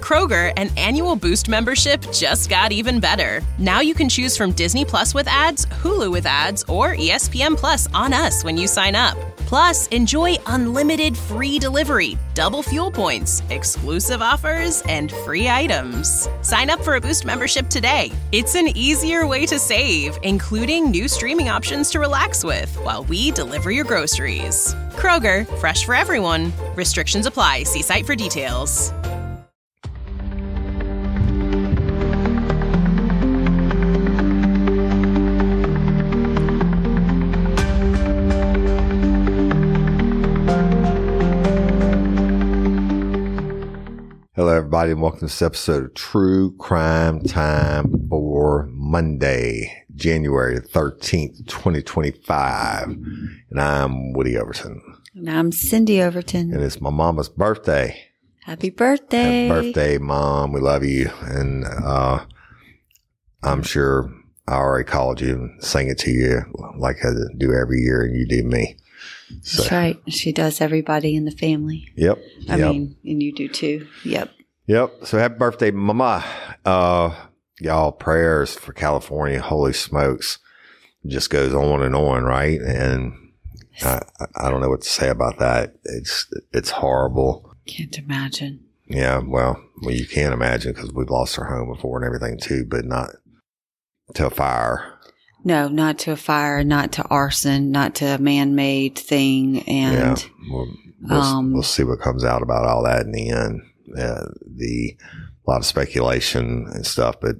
Kroger, an annual Boost membership just got even better. Now you can choose from Disney Plus with ads, Hulu with ads, or ESPN Plus on us when you sign up. Plus, enjoy unlimited free delivery, double fuel points, exclusive offers, and free items. Sign up for a Boost membership today. It's an easier way to save, including new streaming options to relax with while we deliver your groceries. Kroger, fresh for everyone. Restrictions apply. See site for details. Hello, everybody, and welcome to this episode of True Crime Time for Monday, January 13th, 2025. And I'm Woody Overton. And I'm Cindy Overton. And it's my mama's birthday. Happy birthday. Happy birthday, Mom. We love you. And I'm sure I already called you and sang it to you like I do every year, and you do me. So. That's right. She does everybody in the family. Yep. I mean, and you do too. Yep. So happy birthday, Mama. Y'all, prayers for California. Holy smokes. It just goes on and on, right? And I don't know what to say about that. It's horrible. Can't imagine. Yeah, well, you can't imagine because we've lost our home before and everything too, but not to a fire. No, not to a fire, not to arson, not to a man-made thing. And yeah, we'll see what comes out about all that in the end. A lot of speculation and stuff, but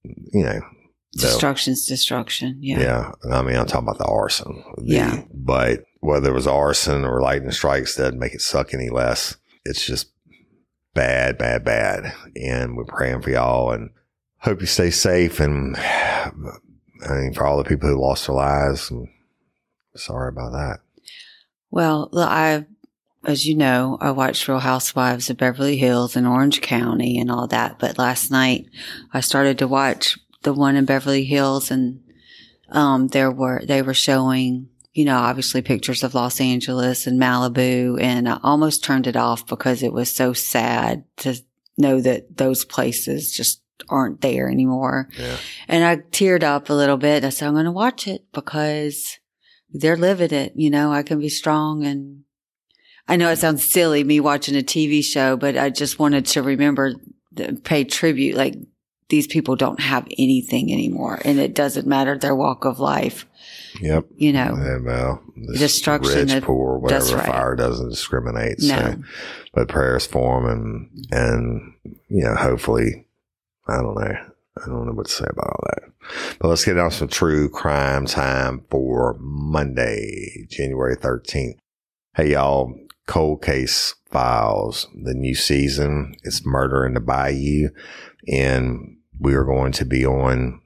destruction's destruction. Yeah. Yeah. I mean, I'm talking about the arson. Yeah. But whether it was arson or lightning strikes doesn't make it suck any less. It's just bad, bad, bad. And we're praying for y'all and hope you stay safe. And I mean, for all the people who lost their lives, I'm sorry about that. Well, as you know, I watched Real Housewives of Beverly Hills and Orange County and all that. But last night I started to watch the one in Beverly Hills, and they were showing, obviously pictures of Los Angeles and Malibu, and I almost turned it off because it was so sad to know that those places just aren't there anymore. Yeah. And I teared up a little bit. I said, I'm going to watch it because they're living it. I can be strong. And I know it sounds silly, me watching a TV show, but I just wanted to remember, pay tribute. Like, these people don't have anything anymore, and it doesn't matter their walk of life. Yep. And, well, destruction, rich, poor, whatever. That's right. Fire doesn't discriminate. No. So, but prayers for them, and hopefully, I don't know what to say about all that. But let's get on some True Crime Time for Monday, January 13th. Hey, y'all, Cold Case Files, the new season. It's Murder in the Bayou, and we are going to be on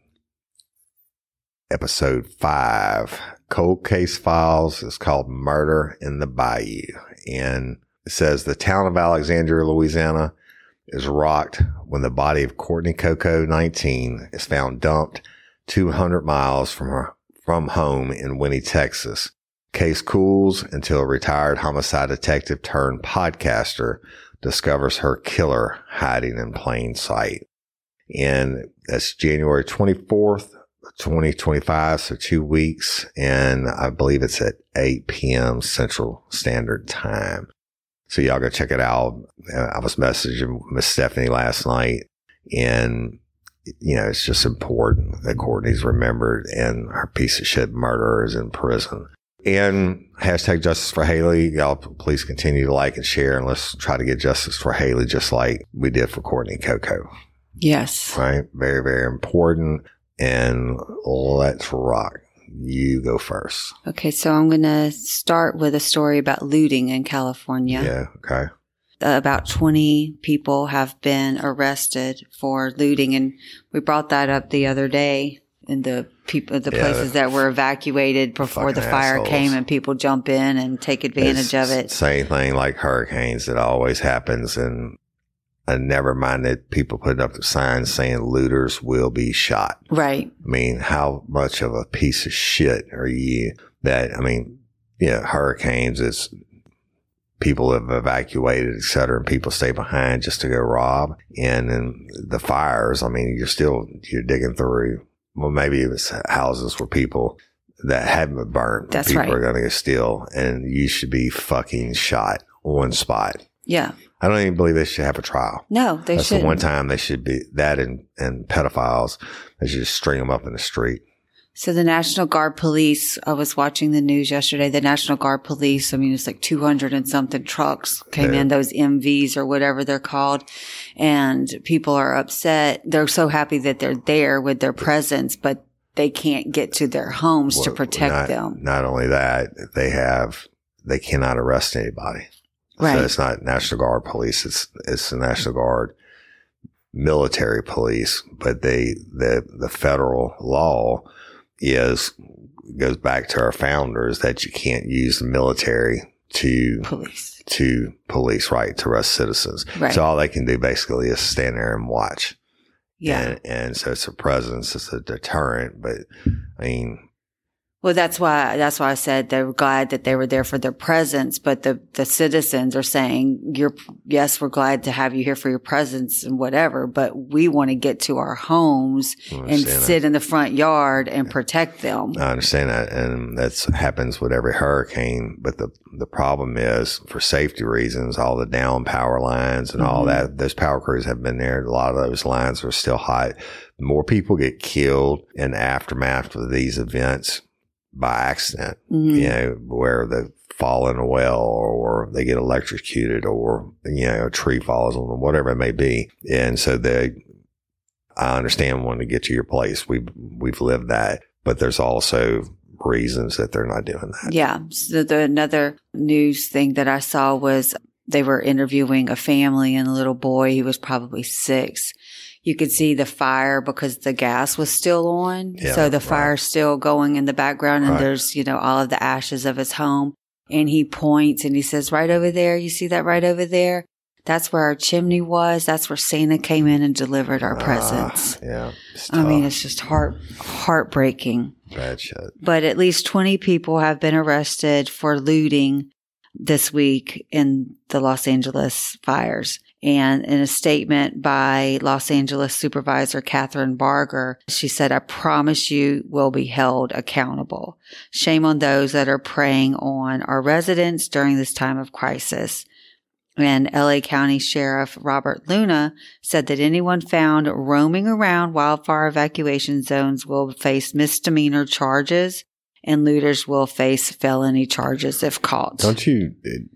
episode 5. Cold Case Files is called Murder in the Bayou, and it says the town of Alexandria, Louisiana is rocked when the body of Courtney Coco, 19, is found dumped 200 miles from home in Winnie, Texas. Case cools until a retired homicide detective turned podcaster discovers her killer hiding in plain sight. And that's January 24th, 2025, so 2 weeks. And I believe it's at 8 p.m. Central Standard Time. So y'all go check it out. I was messaging Miss Stephanie last night, and it's just important that Courtney's remembered and her piece of shit murderer is in prison. And hashtag justice for Haley. Y'all please continue to like and share, and let's try to get justice for Haley just like we did for Courtney Coco. Yes. Right? Very, very important. And let's rock. You go first. Okay, so I'm going to start with a story about looting in California. Yeah, okay. About 20 people have been arrested for looting, and we brought that up the other day in the places that were evacuated before the fire assholes came, and people jump in and take advantage of it. Same thing like hurricanes. It always happens, and I never minded people putting up the signs saying looters will be shot. Right. I mean, how much of a piece of shit are you that, hurricanes is people have evacuated, et cetera, and people stay behind just to go rob. And then the fires, I mean, you're digging through, well, maybe it was houses where people that haven't been burnt. That's people right. are going to go steal, and you should be fucking shot on spot. Yeah. I don't even believe they should have a trial. No, they That's shouldn't. the one time they should be, that and pedophiles, they should just string them up in the street. So the National Guard police, I was watching the news yesterday, the National Guard police, I mean, it's like 200 and something trucks came in, those MVs or whatever they're called. And people are upset. They're so happy that they're there with their presence, but they can't get to their homes to protect them. Not only that, they cannot arrest anybody. Right. So it's not National Guard police. It's the National Guard military police, but the federal law goes back to our founders that you can't use the military to police, right, to arrest citizens. Right. So all they can do basically is stand there and watch. Yeah. And so it's a presence, it's a deterrent, but I mean, well, that's why I said they were glad that they were there for their presence, but the citizens are saying, yes, we're glad to have you here for your presence and whatever, but we want to get to our homes and sit in the front yard and protect them. I understand that. And that happens with every hurricane. But the problem is, for safety reasons, all the down power lines and all that, those power crews have been there. A lot of those lines are still hot. More people get killed in the aftermath of these events by accident, where they fall in a well or they get electrocuted or, a tree falls on them, whatever it may be. And so I understand wanting to get to your place. We've lived that, but there's also reasons that they're not doing that. Yeah. So another news thing that I saw was they were interviewing a family and a little boy. He was probably 6. You could see the fire because the gas was still on. Yeah, so the fire's still going in the background and there's, all of the ashes of his home. And he points and he says, right over there, you see that right over there? That's where our chimney was. That's where Santa came in and delivered our presents. Yeah. I mean, it's just heartbreaking. Bad shit. But at least 20 people have been arrested for looting this week in the Los Angeles fires. And in a statement by Los Angeles Supervisor Catherine Barger, she said, I promise you will be held accountable. Shame on those that are preying on our residents during this time of crisis. And LA County Sheriff Robert Luna said that anyone found roaming around wildfire evacuation zones will face misdemeanor charges and looters will face felony charges if caught. Don't you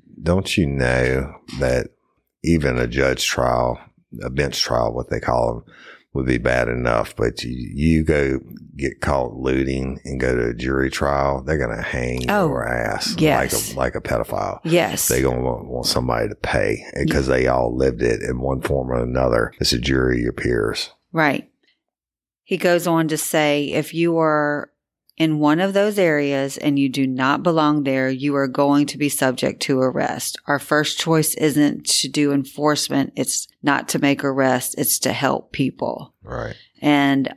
know that even a judge trial, a bench trial, what they call them, would be bad enough. But you go get caught looting and go to a jury trial, they're going to hang your ass like a pedophile. Yes. They're going to want somebody to pay because they all lived it in one form or another. It's a jury of your peers. Right. He goes on to say, if you are in one of those areas and you do not belong there, you are going to be subject to arrest. Our first choice isn't to do enforcement. It's not to make arrests. It's to help people. Right. And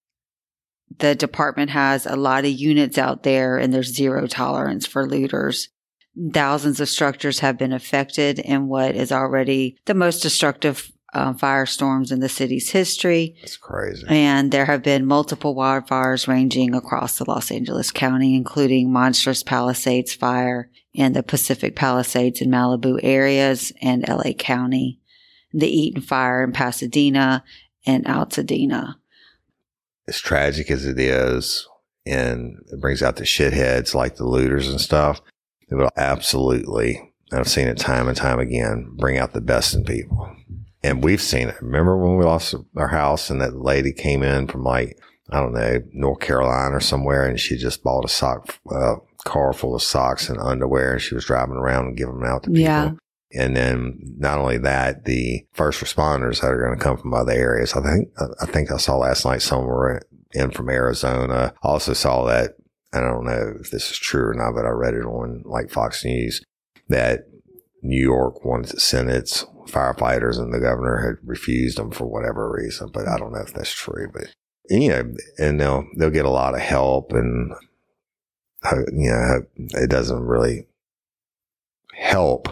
the department has a lot of units out there and there's zero tolerance for looters. Thousands of structures have been affected in what is already the most destructive firestorms in the city's history. It's crazy. And there have been multiple wildfires ranging across the Los Angeles County, including Monstrous Palisades Fire in the Pacific Palisades and Malibu areas and LA County, the Eaton Fire in Pasadena and Altadena. As tragic as it is, and it brings out the shitheads like the looters and stuff, it will absolutely, I've seen it time and time again, bring out the best in people. And we've seen it. Remember when we lost our house and that lady came in from North Carolina or somewhere, and she just bought a car full of socks and underwear, and she was driving around and giving them out to people. Yeah. And then not only that, the first responders that are going to come from other areas. I think I saw last night someone in from Arizona. I also saw that, I don't know if this is true or not, but I read it on Fox News, that New York wanted to send its firefighters and the governor had refused them for whatever reason, but I don't know if that's true. But, and they'll get a lot of help, and, it doesn't really help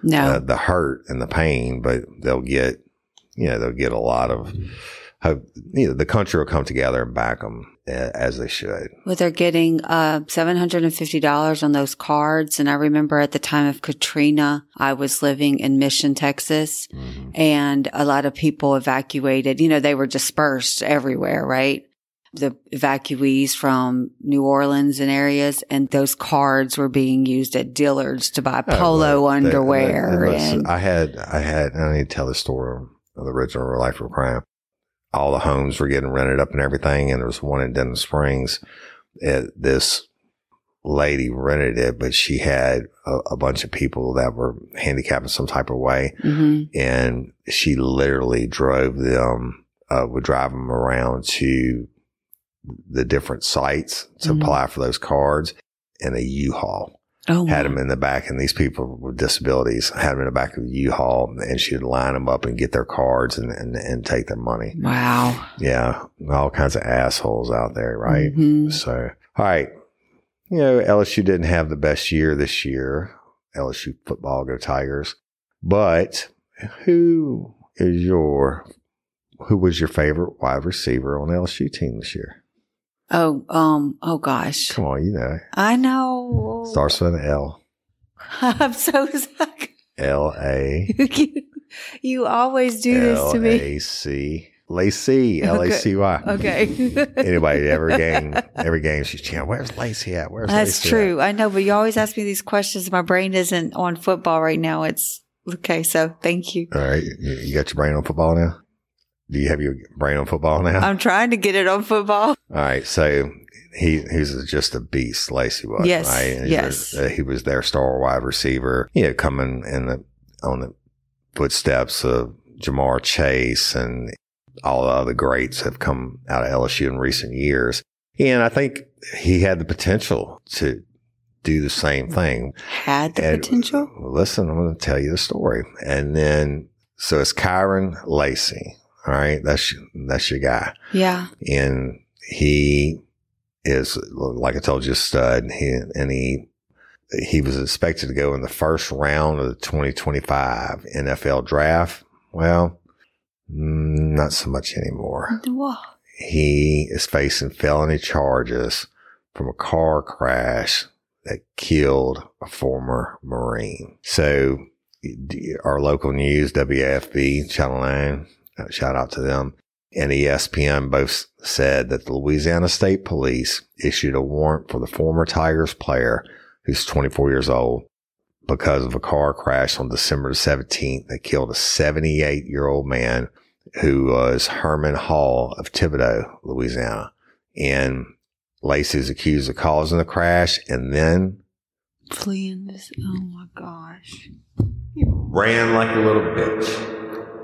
the hurt and the pain, but they'll get a lot of hope. The country will come together and back them as they should. Well, they're getting $750 on those cards. And I remember at the time of Katrina, I was living in Mission, Texas, and a lot of people evacuated. They were dispersed everywhere, right? The evacuees from New Orleans and areas, and those cards were being used at Dillard's to buy polo underwear. I need to tell the story of the original Real Life of Crime. All the homes were getting rented up and everything, and there was one in Denham Springs. This lady rented it, but she had a bunch of people that were handicapped in some type of way, and she literally drove them, would drive them around to the different sites to apply for those cards in a U-Haul. Had them in the back, and these people with disabilities had them in the back of the U-Haul, and she'd line them up and get their cards and take their money. Wow. Yeah. All kinds of assholes out there, right? So, all right. LSU didn't have the best year this year. LSU football, go Tigers. But who was your favorite wide receiver on the LSU team this year? Oh gosh. Come on, I know. Starts with an L. I'm so sorry. L-A. You always do this to me. L-A-C. Lacey. L-A-C-Y. Okay. Anybody, every game she's chanting, where's Lacey at? That's true. I know, but you always ask me these questions. My brain isn't on football right now. It's okay. So thank you. All right. You got your brain on football now? Do you have your brain on football now? I'm trying to get it on football. All right. So he's just a beast, Lacey was. Yes. Right? Yes. He was their star wide receiver, coming on the footsteps of Jamar Chase, and all the other greats have come out of LSU in recent years. And I think he had the potential to do the same thing. Had the potential? Listen, I'm going to tell you the story. And then, so it's Kyron Lacey. All right. That's your guy. Yeah. And he is, like I told you, a stud. He was expected to go in the first round of the 2025 NFL draft. Well, not so much anymore. What? He is facing felony charges from a car crash that killed a former Marine. So our local news, WAFB, Channel 9, shout out to them, and ESPN both said that the Louisiana State Police issued a warrant for the former Tigers player, who's 24 years old, because of a car crash on December 17th that killed a 78-year-old man who was Herman Hall of Thibodaux, Louisiana. And Lacey is accused of causing the crash and then fleeing this. Oh my gosh. He ran like a little bitch.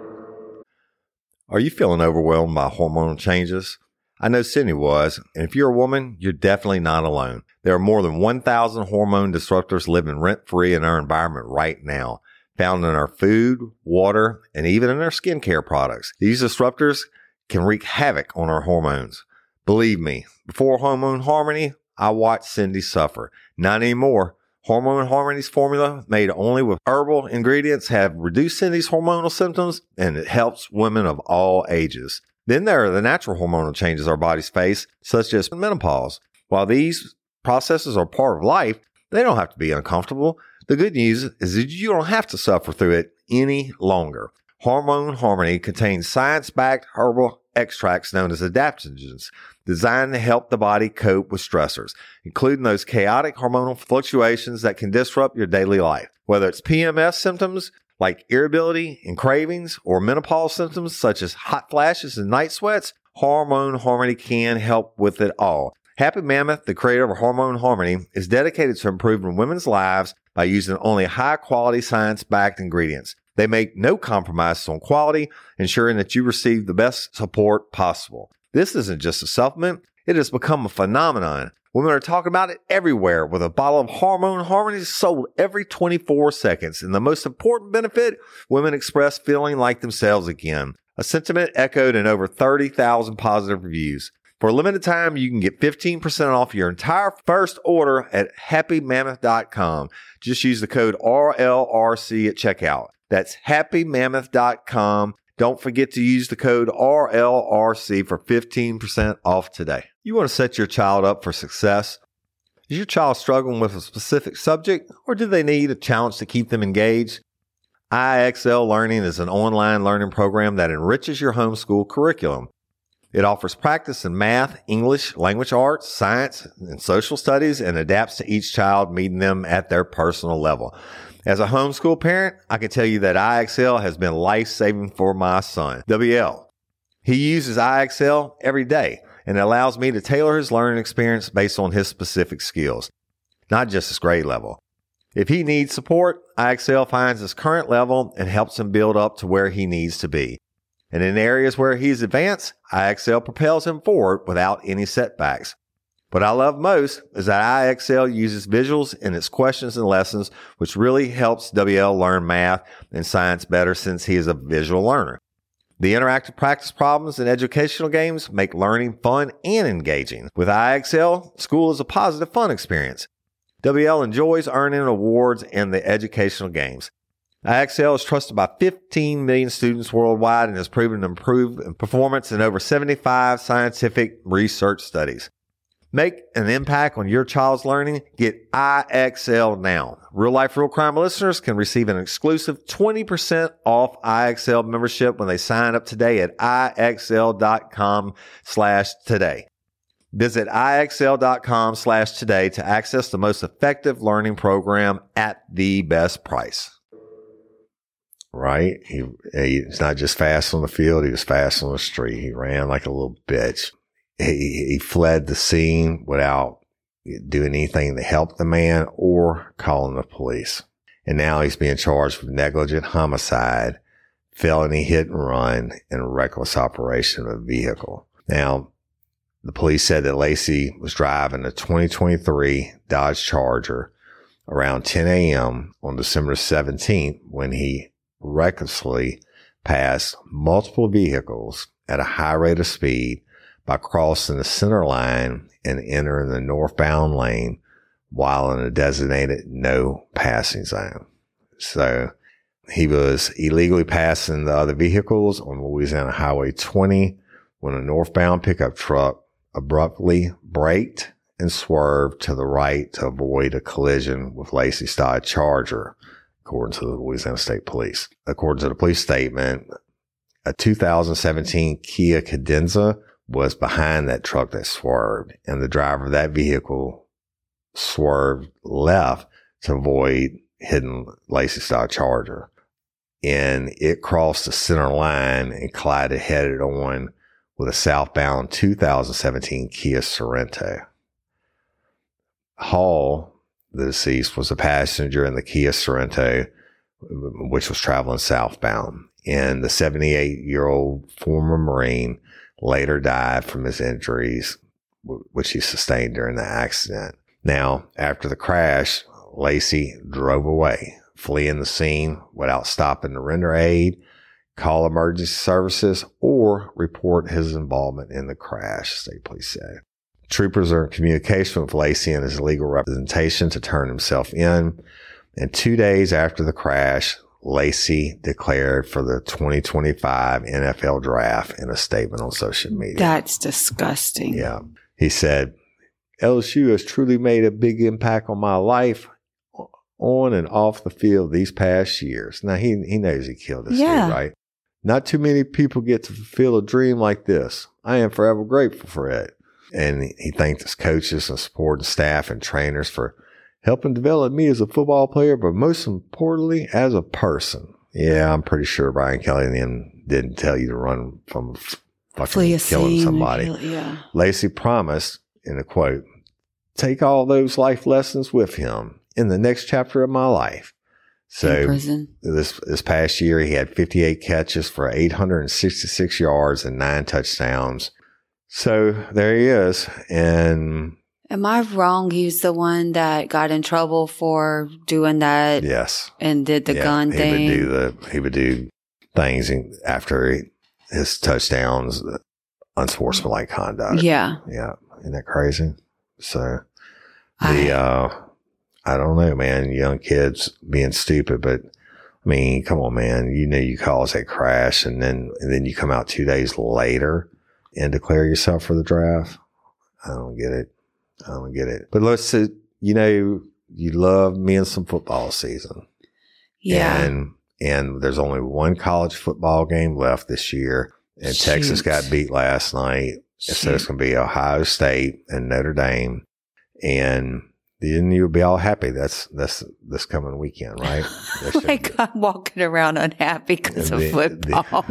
Are you feeling overwhelmed by hormonal changes? I know Sydney was, and if you're a woman, you're definitely not alone. There are more than 1,000 hormone disruptors living rent-free in our environment right now, found in our food, water, and even in our skincare products. These disruptors can wreak havoc on our hormones. Believe me, before Hormone Harmony, I watched Cindy suffer. Not anymore. Hormone Harmony's formula, made only with herbal ingredients, have reduced Cindy's hormonal symptoms, and it helps women of all ages. Then there are the natural hormonal changes our bodies face, such as menopause. While these processes are part of life, they don't have to be uncomfortable. The good news is that you don't have to suffer through it any longer. Hormone Harmony contains science-backed herbal extracts known as adaptogens, designed to help the body cope with stressors, including those chaotic hormonal fluctuations that can disrupt your daily life. Whether it's PMS symptoms like irritability and cravings, or menopause symptoms such as hot flashes and night sweats, Hormone Harmony can help with it all. Happy Mammoth, the creator of Hormone Harmony, is dedicated to improving women's lives by using only high-quality science-backed ingredients. They make no compromises on quality, ensuring that you receive the best support possible. This isn't just a supplement, it has become a phenomenon. Women are talking about it everywhere, with a bottle of Hormone Harmony sold every 24 seconds. And the most important benefit, women express feeling like themselves again. A sentiment echoed in over 30,000 positive reviews. For a limited time, you can get 15% off your entire first order at happymammoth.com. Just use the code RLRC at checkout. That's happymammoth.com. Don't forget to use the code RLRC for 15% off today. You want to set your child up for success? Is your child struggling with a specific subject, or do they need a challenge to keep them engaged? IXL Learning is an online learning program that enriches your homeschool curriculum. It offers practice in math, English, language arts, science, and social studies, and adapts to each child, meeting them at their personal level. As a homeschool parent, I can tell you that IXL has been life-saving for my son, WL. He uses IXL every day, and it allows me to tailor his learning experience based on his specific skills, not just his grade level. If he needs support, IXL finds his current level and helps him build up to where he needs to be. And in areas where he's advanced, IXL propels him forward without any setbacks. What I love most is that IXL uses visuals in its questions and lessons, which really helps WL learn math and science better since he is a visual learner. The interactive practice problems and educational games make learning fun and engaging. With IXL, school is a positive, fun experience. WL enjoys earning awards in the educational games. IXL is trusted by 15 million students worldwide and has proven to improve in performance in over 75 scientific research studies. Make an impact on your child's learning. Get IXL now. Real Life, Real Crime listeners can receive an exclusive 20% off IXL membership when they sign up today at IXL.com/today. Visit IXL.com/today to access the most effective learning program at the best price. Right? He's not just fast on the field. He was fast on the street. He ran like a little bitch. He fled the scene without doing anything to help the man or calling the police. And now he's being charged with negligent homicide, felony hit and run, and reckless operation of a vehicle. Now, the police said that Laci was driving a 2023 Dodge Charger around 10 a.m. on December 17th when he recklessly passed multiple vehicles at a high rate of speed by crossing the center line and entering the northbound lane while in a designated no passing zone. So he was illegally passing the other vehicles on Louisiana Highway 20 when a northbound pickup truck abruptly braked and swerved to the right to avoid a collision with Laci's Dodge Charger, according to the Louisiana State Police. According to the police statement, a 2017 Kia Cadenza was behind that truck that swerved, and the driver of that vehicle swerved left to avoid hitting Laci's Dodge Charger. And it crossed the center line and collided head on with a southbound 2017 Kia Sorento. Hall, the deceased, was a passenger in the Kia Sorento, which was traveling southbound. And the 78-year-old former Marine later died from his injuries, which he sustained during the accident. Now, after the crash, Laci drove away, fleeing the scene without stopping to render aid, call emergency services, or report his involvement in the crash, state police said. Troopers are in communication with Laci and his legal representation to turn himself in. And 2 days after the crash, Laci declared for the 2025 NFL draft in a statement on social media. That's disgusting. Yeah. He said, LSU has truly made a big impact on my life on and off the field these past years. Now, he knows he killed this dude, right? Not too many people get to fulfill a dream like this. I am forever grateful for it. And he thanked his coaches and supporting staff and trainers for helping develop me as a football player, but most importantly, as a person. Yeah, I'm pretty sure Brian Kelly and them didn't tell you to run from fucking killing somebody. Laci promised, in a quote, take all those life lessons with him in the next chapter of my life. So this past year, he had 58 catches for 866 yards and 9 touchdowns. So there he is. And am I wrong? He's the one that got in trouble for doing that. Yes. And did the gun thing. He would do things after his touchdowns unsportsmanlike conduct. Yeah. Yeah. Isn't that crazy? So I don't know, man, young kids being stupid, but I mean, come on, man, you cause a crash and then you come out 2 days later and declare yourself for the draft. I don't get it. But let's say, you love me in some football season. Yeah. And there's only one college football game left this year. And Shoot. Texas got beat last night. Shoot. So it's going to be Ohio State and Notre Dame. And then you'll be all happy. That's this coming weekend, right? Like I'm walking around unhappy because of football.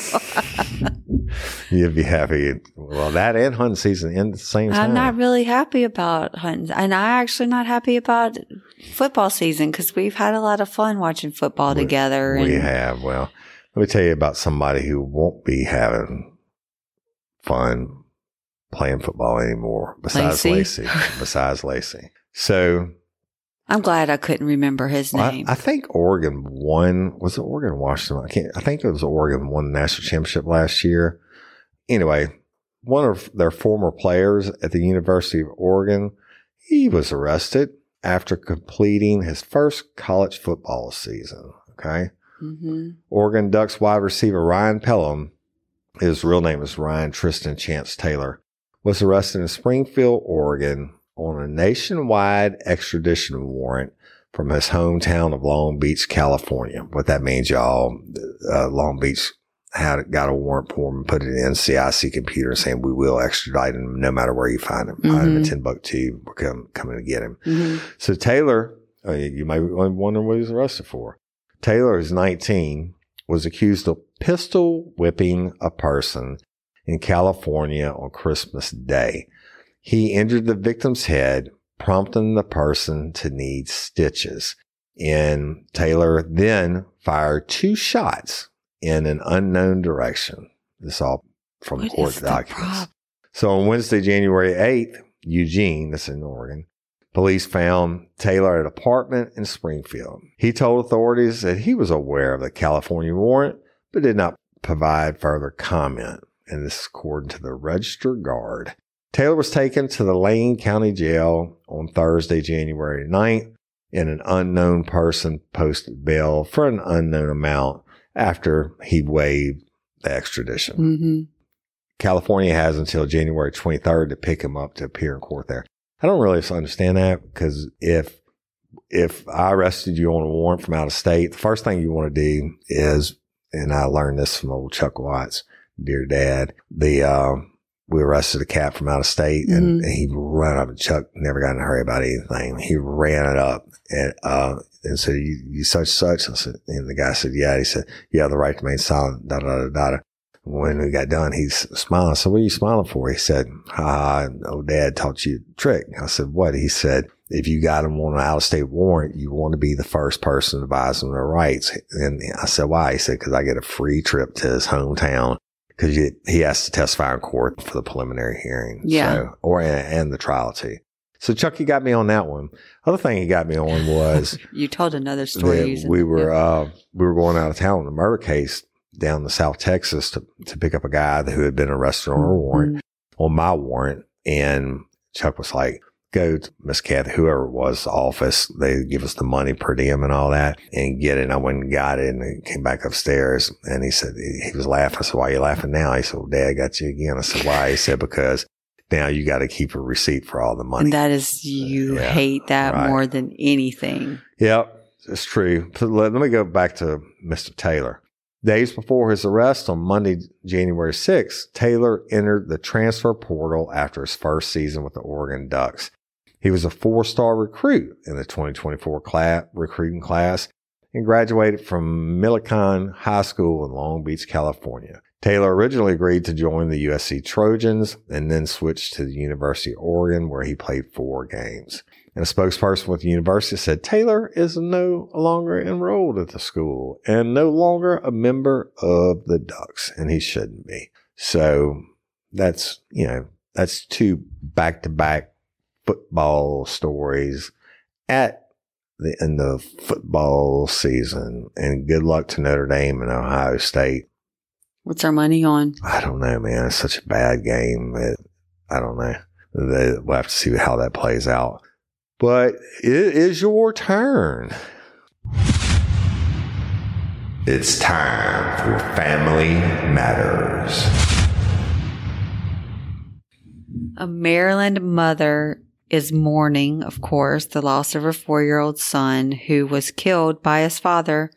You'll be happy. Well, that and hunting season end at the same time. I'm not really happy about hunting. And I'm actually not happy about football season because we've had a lot of fun watching football together. We have. Well, let me tell you about somebody who won't be having fun playing football anymore besides Lacey. So I'm glad I couldn't remember his name. I think Oregon won. Was it Oregon, Washington? I think it was Oregon won the national championship last year. Anyway, one of their former players at the University of Oregon, he was arrested after completing his first college football season. Okay. Mm-hmm. Oregon Ducks wide receiver Ryan Pelham, his real name is Ryan Tristan Chance Taylor, was arrested in Springfield, Oregon on a nationwide extradition warrant from his hometown of Long Beach, California. What that means, y'all, Long Beach got a warrant for him and put it in NCIC computer saying we will extradite him no matter where you find him. Find him in Timbuktu, we're coming to get him. Mm-hmm. So Taylor, you may be wondering what he was arrested for. Taylor is 19, was accused of pistol whipping a person in California on Christmas Day. He injured the victim's head, prompting the person to need stitches. And Taylor then fired 2 shots in an unknown direction. This all from court documents. So on Wednesday, January 8th, Eugene, that's in Oregon, police found Taylor at an apartment in Springfield. He told authorities that he was aware of the California warrant, but did not provide further comment. And this is according to the Register Guard. Taylor was taken to the Lane County Jail on Thursday, January 9th, and an unknown person posted bail for an unknown amount after he waived the extradition. Mm-hmm. California has until January 23rd to pick him up to appear in court there. I don't really understand that because if I arrested you on a warrant from out of state, the first thing you want to do is, and I learned this from old Chuck Watts, dear dad, we arrested a cat from out of state and he ran up, and Chuck never got in a hurry about anything. He ran it up and said, you such. I said, and the guy said, yeah. He said, you have the right to remain silent, da. When we got done, he's smiling. I said, what are you smiling for? He said, old dad taught you a trick. I said, what? He said, if you got him on an out-of-state warrant, you want to be the first person to advise them their rights. And I said, why? He said, because I get a free trip to his hometown because he has to testify in court for the preliminary hearing. Yeah. So, and the trial too. So Chucky got me on that one. Other thing he got me on was you told another story. We were going out of town on a murder case down to South Texas to pick up a guy who had been arrested on a warrant, on my warrant. And Chuck was like, go to Miss Kathy, whoever it was, office. They give us the money per diem and all that and get it. And I went and got it and came back upstairs. And he said, he was laughing. I said, why are you laughing now? He said, well, Dad got you again. I said, why? He said, because now you got to keep a receipt for all the money. And that is, you hate that more than anything. Yep, it's true. So let me go back to Mr. Taylor. Days before his arrest on Monday, January 6th, Taylor entered the transfer portal after his first season with the Oregon Ducks. He was a 4-star recruit in the 2024 recruiting class and graduated from Millicon High School in Long Beach, California. Taylor originally agreed to join the USC Trojans and then switched to the University of Oregon, where he played 4 games. And a spokesperson with the university said Taylor is no longer enrolled at the school and no longer a member of the Ducks, and he shouldn't be. So that's 2 back-to-back football stories at the end of football season. And good luck to Notre Dame and Ohio State What's our money on? I don't know, man. It's such a bad game. I don't know. We'll have to see how that plays out. But it is your turn. It's time for Family Matters. A Maryland mother is mourning, of course, the loss of her 4-year-old son who was killed by his father.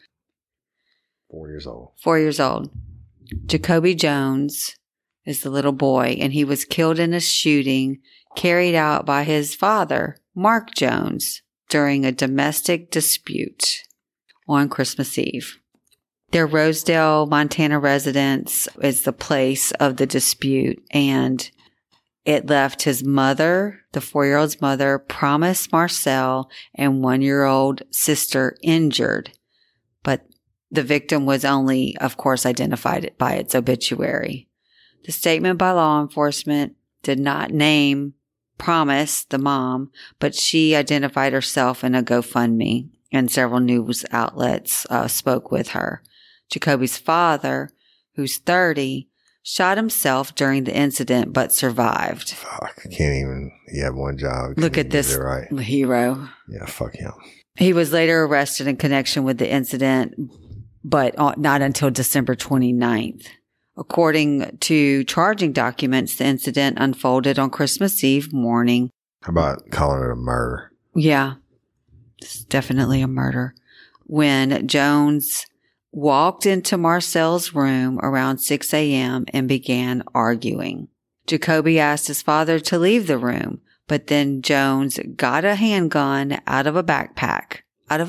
4 years old. 4 years old. Jacoby Jones is the little boy, and he was killed in a shooting carried out by his father, Mark Jones, during a domestic dispute on Christmas Eve. Their Rosedale, Montana residence is the place of the dispute, and it left his mother, the 4-year-old's mother, Promise Marcel, and 1-year-old sister injured. But the victim was only, of course, identified by its obituary. The statement by law enforcement did not name Promise, the mom, but she identified herself in a GoFundMe, and several news outlets spoke with her. Jacoby's father, who's 30, shot himself during the incident but survived. Fuck, I can't even. He had one job. Look at this hero. Yeah, fuck him. He was later arrested in connection with the incident, but not until December 29th. According to charging documents, the incident unfolded on Christmas Eve morning. How about calling it a murder? Yeah, it's definitely a murder. When Jones walked into Marcel's room around 6 a.m. and began arguing. Jacoby asked his father to leave the room, but then Jones got a handgun out of a backpack,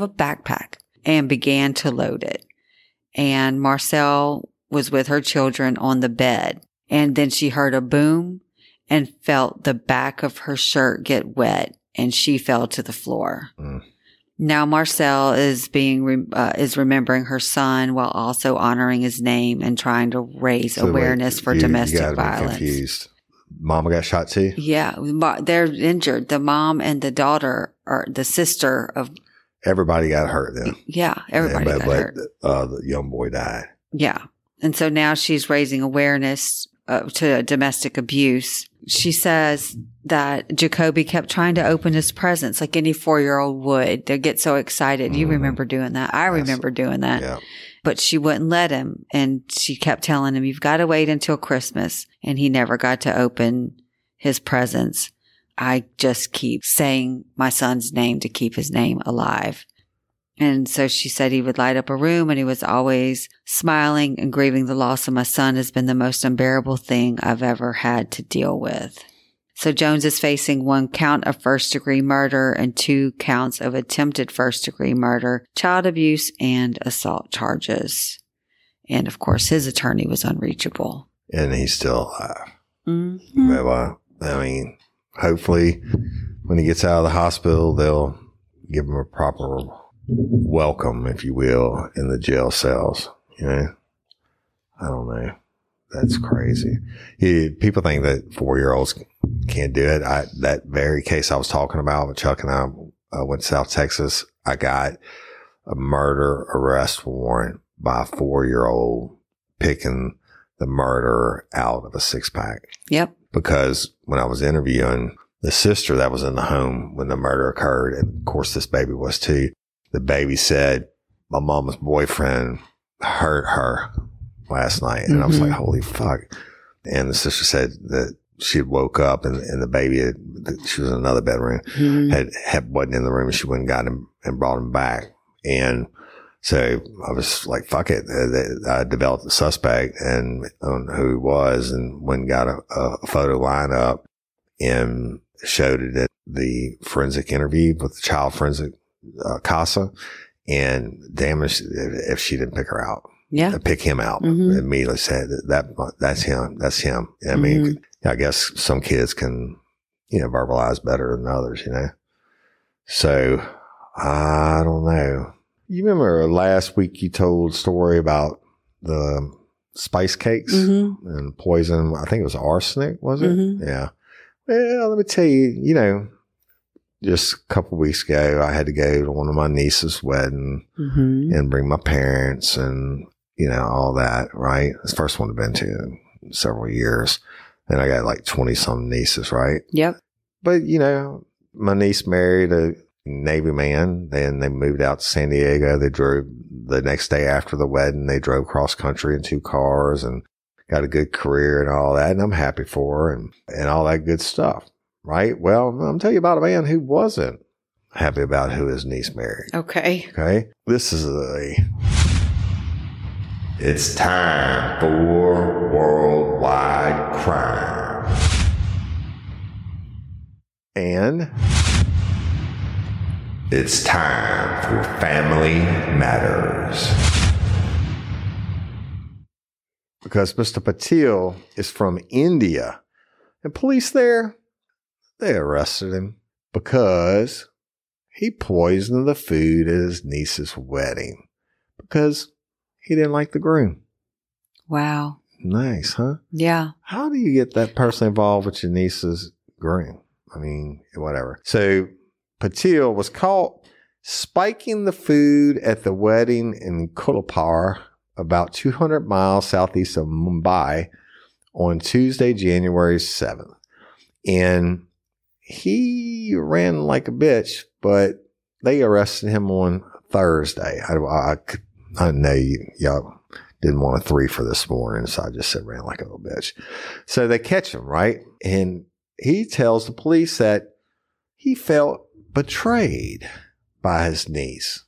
and began to load it. And Marcel was with her children on the bed. And then she heard a boom and felt the back of her shirt get wet, and she fell to the floor. Now Marcel is remembering her son while also honoring his name and trying to raise awareness for domestic violence. Confused. Mama got shot too? Yeah, they're injured. The mom and the daughter, or the sister of... Everybody got hurt then. Yeah, everybody got hurt. The young boy died. Yeah. And so now she's raising awareness to domestic abuse. She says that Jacoby kept trying to open his presents like any 4-year-old would. They get so excited. You remember doing that. I remember doing that. Yeah. But she wouldn't let him. And she kept telling him, you've got to wait until Christmas. And he never got to open his presents. I just keep saying my son's name to keep his name alive. And so she said he would light up a room and he was always smiling and grieving the loss of my son has been the most unbearable thing I've ever had to deal with. So Jones is facing 1 count of first-degree murder and 2 counts of attempted first-degree murder, child abuse, and assault charges. And of course, his attorney was unreachable. And he's still alive. Mm-hmm. Well, I mean, hopefully when he gets out of the hospital, they'll give him a proper welcome, if you will, in the jail cells. You know, I don't know. That's crazy. People think that 4-year-olds can't do it. That very case I was talking about with Chuck and I went to South Texas. I got a murder arrest warrant by a 4-year-old picking the murderer out of a 6-pack. Yep. Because when I was interviewing the sister that was in the home when the murder occurred, and of course this baby was too, the baby said, my mama's boyfriend hurt her last night. And I was like, holy fuck. And the sister said that she had woke up and the baby she was in another bedroom, wasn't in the room, and she went and got him and brought him back. And so I was like, fuck it. I developed the suspect and on who he was, and went and got a photo lineup and showed it at the forensic interview with the child forensic CASA, and damn if she didn't pick her out. Yeah. Pick him out. Immediately said that's him. That's him. I mean, I guess some kids can, verbalize better than others, So I don't know. You remember last week you told a story about the spice cakes and poison. I think it was arsenic, was it? Yeah. Well, let me tell you, just a couple of weeks ago, I had to go to one of my niece's wedding and bring my parents. And, all that, right? It's the first one I've been to in several years. And I got like 20 some nieces, right? Yep. But, my niece married a Navy man. Then they moved out to San Diego. They drove the next day after the wedding. They drove cross country in 2 cars and got a good career and all that. And I'm happy for her and all that good stuff, right? Well, I'm telling you about a man who wasn't happy about who his niece married. Okay. This is it's time for worldwide crime. And it's time for Family Matters. Because Mr. Patil is from India. And police there, they arrested him because he poisoned the food at his niece's wedding. Because he didn't like the groom. Wow. Nice, huh? Yeah. How do you get that person involved with your niece's groom? I mean, whatever. So Patil was caught spiking the food at the wedding in Kolhapur, about 200 miles southeast of Mumbai, on Tuesday, January 7th. And he ran like a bitch, but they arrested him on Thursday. I know y'all didn't want a 3 for this morning, so I just said ran like a little bitch. So they catch him, right? And he tells the police that he felt betrayed by his niece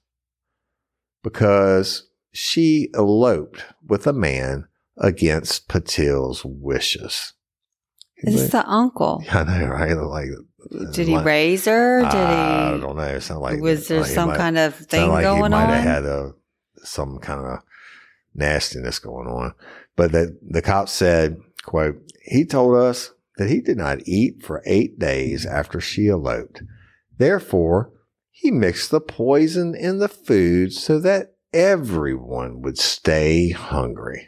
because she eloped with a man against Patil's wishes. This is the uncle. I know, right? Like, did he raise her? I don't know. It sounded like was there some kind of thing going on? He might have had some kind of nastiness going on. But the cop said, quote, he told us that he did not eat for 8 days after she eloped. Therefore, he mixed the poison in the food so that everyone would stay hungry.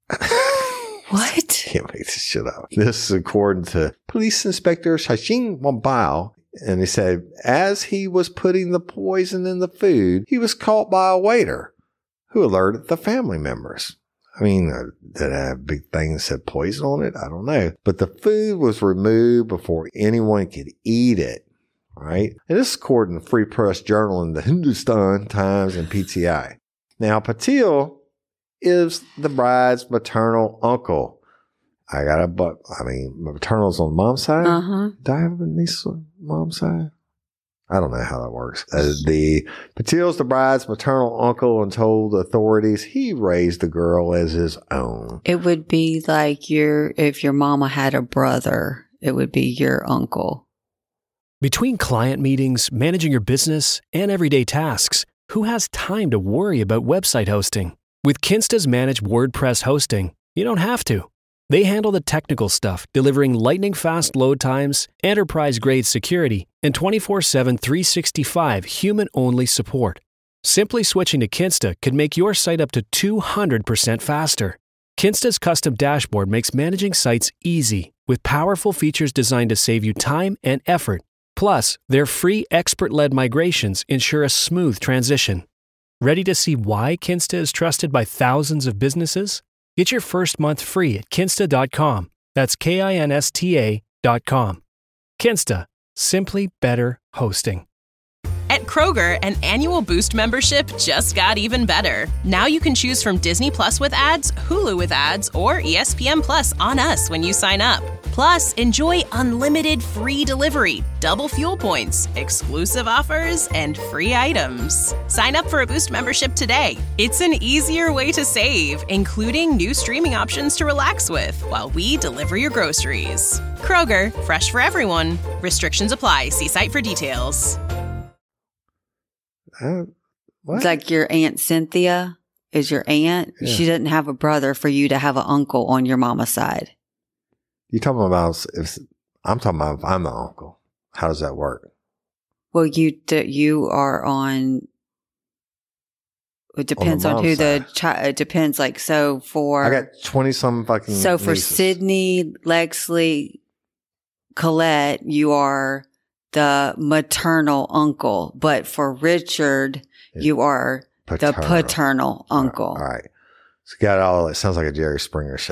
What? Can't make this shit up. This is according to Police Inspector Shashin Wambao. And he said, as he was putting the poison in the food, he was caught by a waiter who alerted the family members. I mean, did it have big thing that said poison on it? I don't know. But the food was removed before anyone could eat it. Right? And this is according to Free Press Journal and the Hindustan Times and PTI. Now, Patil is the bride's maternal uncle. My maternal's on mom's side. Uh-huh. Do I have a niece on mom's side? I don't know how that works. Patil's the bride's maternal uncle and told authorities he raised the girl as his own. It would be like if your mama had a brother, it would be your uncle. Between client meetings, managing your business, and everyday tasks, who has time to worry about website hosting? With Kinsta's managed WordPress hosting, you don't have to. They handle the technical stuff, delivering lightning-fast load times, enterprise-grade security, and 24/7 365 human-only support. Simply switching to Kinsta could make your site up to 200% faster. Kinsta's custom dashboard makes managing sites easy, with powerful features designed to save you time and effort. Plus, their free expert-led migrations ensure a smooth transition. Ready to see why Kinsta is trusted by thousands of businesses? Get your first month free at Kinsta.com. That's Kinsta.com. Kinsta. Simply better hosting. At Kroger, an annual Boost membership just got even better. Now you can choose from Disney Plus with ads, Hulu with ads, or ESPN Plus on us when you sign up. Plus, enjoy unlimited free delivery, double fuel points, exclusive offers, and free items. Sign up for a Boost membership today. It's an easier way to save, including new streaming options to relax with while we deliver your groceries. Kroger, fresh for everyone. Restrictions apply. See site for details. What? It's like your Aunt Cynthia is your aunt. Yeah. She didn't have a brother for you to have an uncle on your mama's side. You talking about I'm talking about if I'm the uncle. How does that work? Well, you are on. It depends on who the child. It depends. Like so for I got 20-some fucking. So for nieces. Sydney, Lexley, Colette, you are the maternal uncle, but for Richard, you are the paternal uncle. All right. It's got all, it sounds like a Jerry Springer show.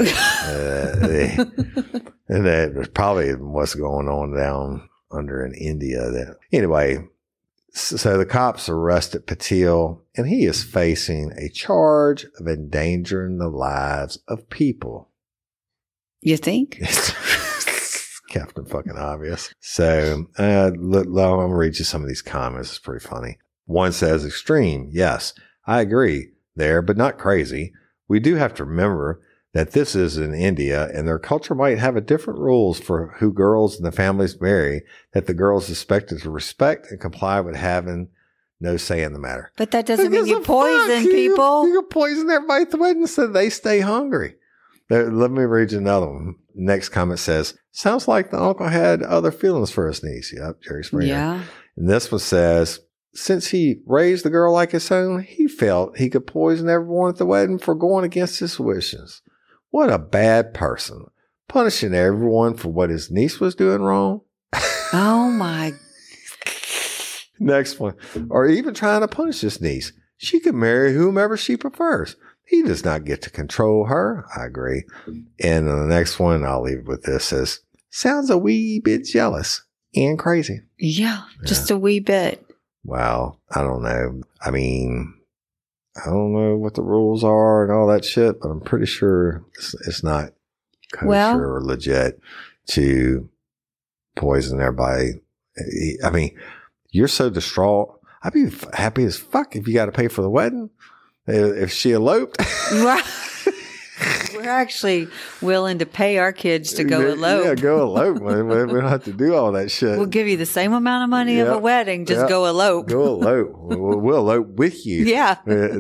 And that probably what's going on down under in India. Anyway, so the cops arrested Patil, and he is facing a charge of endangering the lives of people. You think? Captain fucking obvious. So look, I'm going to read you some of these comments. It's pretty funny. One says, extreme. Yes, I agree there, but not crazy. We do have to remember that this is in India, and their culture might have a different rules for who girls and the families marry, that the girl is expected to respect and comply with having no say in the matter. But that doesn't mean you poison people. You poison everybody at the wedding so they stay hungry. Let me read you another one. Next comment says, sounds like the uncle had other feelings for his niece. Yep, Jerry Springer. Yeah. And this one says, since he raised the girl like his own, he felt he could poison everyone at the wedding for going against his wishes. What a bad person. Punishing everyone for what his niece was doing wrong. Oh my. Next one. Or even trying to punish his niece. She can marry whomever she prefers. He does not get to control her. I agree. And the next one, I'll leave it with this, says, sounds a wee bit jealous and crazy. Yeah, just a wee bit. Well, I don't know. I mean, I don't know what the rules are and all that shit, but I'm pretty sure it's not kosher or legit to poison everybody. I mean, you're so distraught. I'd be happy as fuck if you got to pay for the wedding. If she eloped. Right. We're actually willing to pay our kids to go elope. Yeah, go elope. We don't have to do all that shit. We'll give you the same amount of money of a wedding. Just go elope. Go elope. We'll elope with you. Yeah.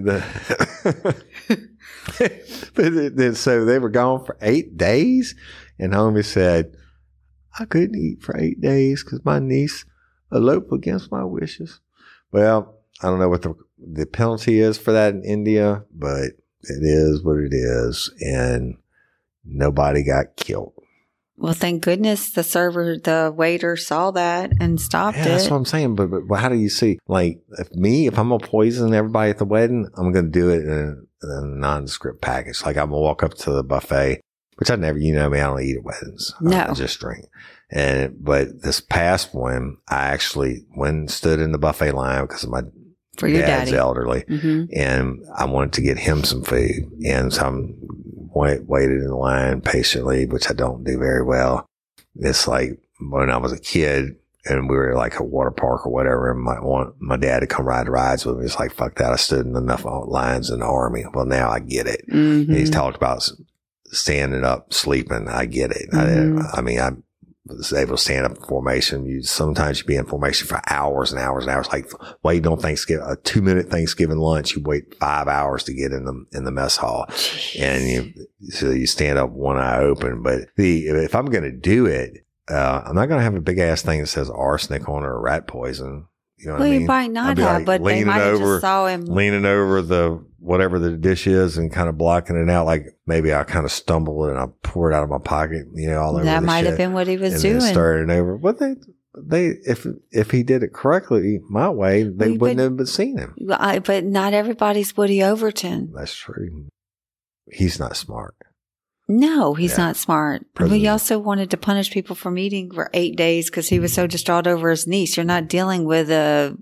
But so they were gone for 8 days, and homie said, I couldn't eat for 8 days because my niece eloped against my wishes. Well, I don't know what the penalty is for that in India, but it is what it is, and nobody got killed. Well, thank goodness the waiter saw that and stopped it. That's what I'm saying. But how do you see? Like, if I'm going to poison everybody at the wedding, I'm going to do it in a nondescript package. Like, I'm going to walk up to the buffet, which I never, me, I don't eat at weddings. No. I just drink. But this past one, I actually went and stood in the buffet line because my dad's elderly, and I wanted to get him some food. And so I waited in line patiently, which I don't do very well. It's like when I was a kid and we were like a water park or whatever, and my dad to come ride rides with me. It's like, fuck that. I stood in enough lines in the Army. Well, now I get it. Mm-hmm. He's talked about standing up, sleeping. I get it. Mm-hmm. I was able to stand up in formation. Sometimes you'd be in formation for hours and hours and hours. Like waiting on Thanksgiving, a 2-minute Thanksgiving lunch, you wait 5 hours to get in the mess hall. Jeez. And so you stand up one eye open. But if I'm going to do it, I'm not going to have a big ass thing that says arsenic on it or rat poison. You know what I mean? You might not have, but they might have just saw him leaning over the whatever the dish is and kind of blocking it out. Like maybe I kind of stumbled and I poured it out of my pocket, all over. That might have been what he was and doing. Then started over. But if he did it correctly my way, they wouldn't have been seen him. But not everybody's Woody Overton. That's true. He's not smart. No, he's not smart. But he also wanted to punish people from eating for 8 days because he was so distraught over his niece. You're not dealing with a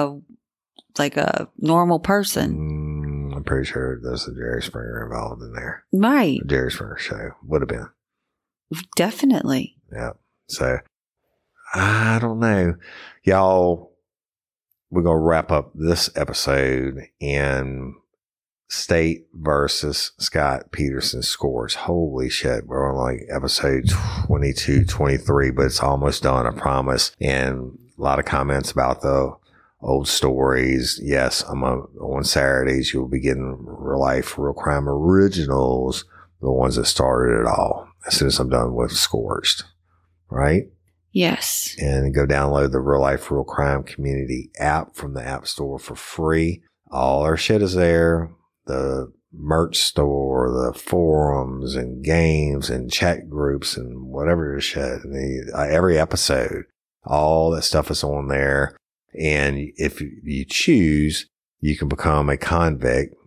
normal person. I'm pretty sure there's a Jerry Springer involved in there. Right. The Jerry Springer show would have been. Definitely. Yeah. So I don't know. Y'all, we're going to wrap up this episode in State versus Scott Peterson scores. Holy shit. We're on like episode 22, 23, but it's almost done, I promise. And a lot of comments about the old stories. Yes, on Saturdays, you'll be getting Real Life, Real Crime Originals, the ones that started it all, as soon as I'm done with Scorched. Right? Yes. And go download the Real Life, Real Crime Community app from the App Store for free. All our shit is there. The merch store, the forums and games and chat groups and whatever shit. Every episode, all that stuff is on there. And if you choose, you can become a convict,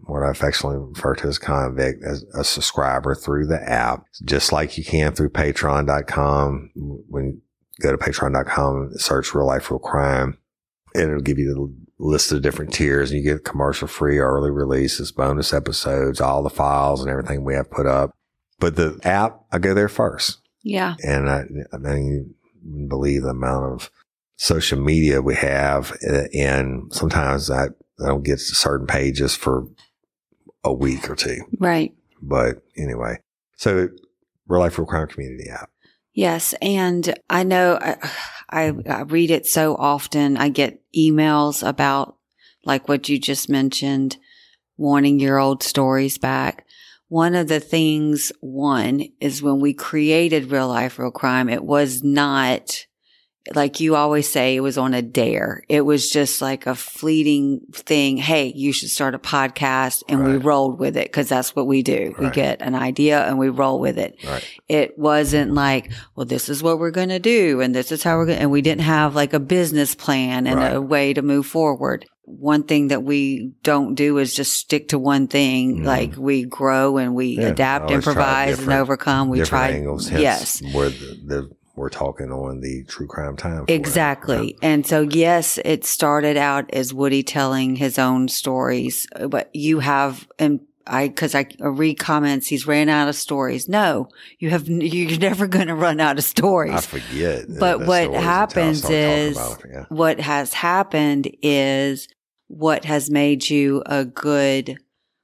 what I affectionately refer to as convict, as a subscriber through the app, just like you can through patreon.com. When you go to patreon.com, search Real Life, Real Crime, and it'll give you the list of different tiers, and you get commercial free, early releases, bonus episodes, all the files and everything we have put up. But the app, I go there first. Yeah. And I mean, you believe the amount of social media we have, and sometimes I don't get to certain pages for a week or two. Right. But anyway, so Real Life, Real Crime Community app. Yes. And I know I read it so often. I get emails about like what you just mentioned, wanting your old stories back. One of the things, is when we created Real Life, Real Crime, it was not, like you always say, it was on a dare. It was just like a fleeting thing. Hey, you should start a podcast. And we rolled with it because that's what we do. We get an idea and we roll with it. Right. It wasn't like, well, this is what we're going to do. And this is how we're going to, and we didn't have like a business plan and a way to move forward. One thing that we don't do is just stick to one thing. Like we grow and we adapt, improvise, and overcome. We try angles. Yes. Where we're talking on the True Crime Time. Exactly. And so, yes, it started out as Woody telling his own stories, but you have, because I read comments, he's ran out of stories. No, you're never going to run out of stories. I forget. But what happens is, what has happened is what has made you a good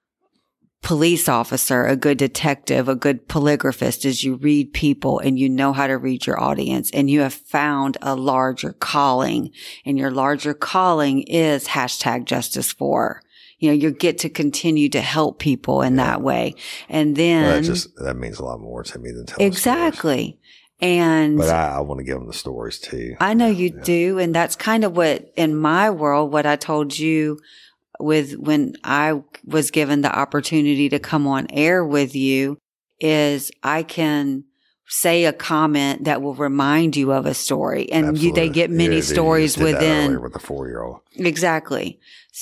police officer, a good detective, a good polygraphist is you read people and you know how to read your audience, and you have found a larger calling, and your larger calling is #Justice4. You know, you get to continue to help people in that way. And then that means a lot more to me than telling exactly. And but I want to give them the stories too. I know you do. And that's kind of what, in my world, what I told you when I was given the opportunity to come on air with you is I can say a comment that will remind you of a story, and they get many stories within with the 4-year-old. Exactly.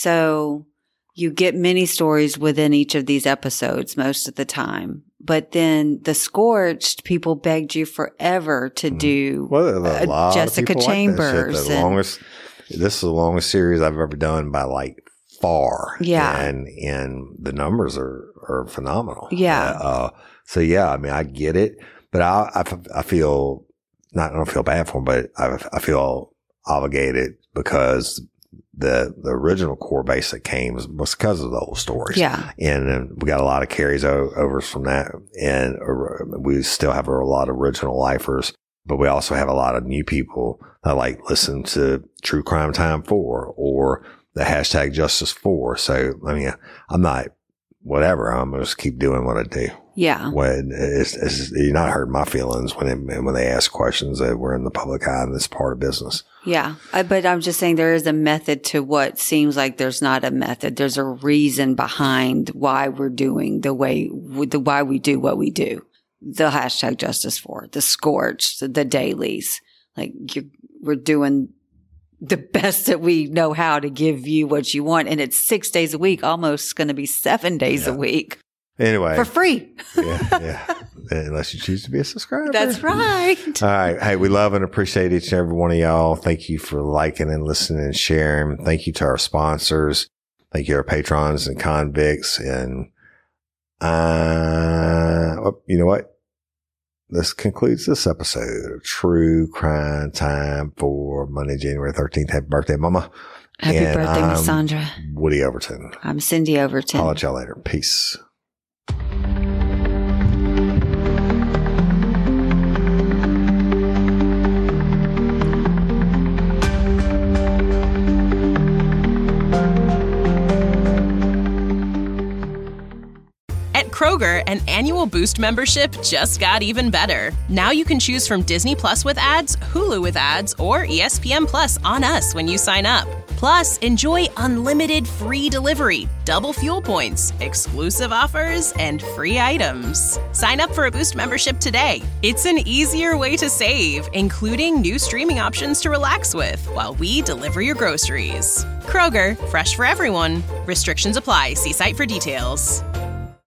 So you get many stories within each of these episodes most of the time. But then the Scorched, people begged you forever to do Jessica Chambers. This is the longest series I've ever done by like far. Yeah. And the numbers are phenomenal. Yeah. So yeah, I mean, I get it, but I feel I don't feel bad for them, but I feel obligated because the original core base that came was because of the old stories. Yeah. And then we got a lot of carries over from that. And we still have a lot of original lifers, but we also have a lot of new people that like listen to True Crime Time 4 or the #Justice4. So, I mean, I'm not whatever. I'm going to just keep doing what I do. Yeah. When you're not hurting my feelings when they ask questions that we're in the public eye and this part of business. Yeah. But I'm just saying there is a method to what seems like there's not a method. There's a reason behind why we're doing why we do what we do. The #Justice4, the Scorched, the dailies. Like we're doing the best that we know how to give you what you want. And it's 6 days a week, almost going to be 7 days a week. Anyway. For free. Yeah. Unless you choose to be a subscriber. That's right. All right. Hey, we love and appreciate each and every one of y'all. Thank you for liking and listening and sharing. Thank you to our sponsors. Thank you to our patrons and convicts. And, you know what? This concludes this episode of True Crime Time for Monday, January 13th. Happy birthday, Mama. Happy birthday, Miss Sandra. Woody Overton. I'm Cindy Overton. I'll let y'all later. Peace. At Kroger, an annual Boost membership just got even better. Now you can choose from Disney Plus with ads, Hulu with ads, or ESPN Plus on us when you sign up. Plus, enjoy unlimited free delivery, double fuel points, exclusive offers, and free items. Sign up for a Boost membership today. It's an easier way to save, including new streaming options to relax with while we deliver your groceries. Kroger, fresh for everyone. Restrictions apply. See site for details.